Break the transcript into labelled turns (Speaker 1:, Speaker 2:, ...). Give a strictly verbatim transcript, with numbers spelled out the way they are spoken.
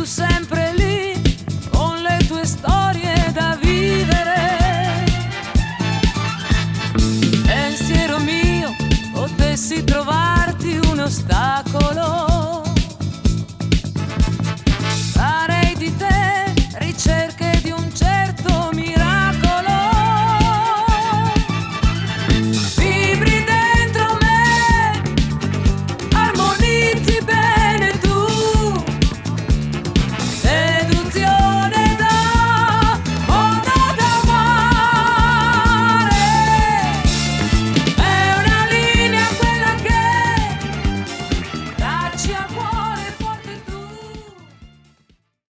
Speaker 1: tu sempre lì con le tue storie da vivere. Pensiero mio, potessi trovarti un ostacolo,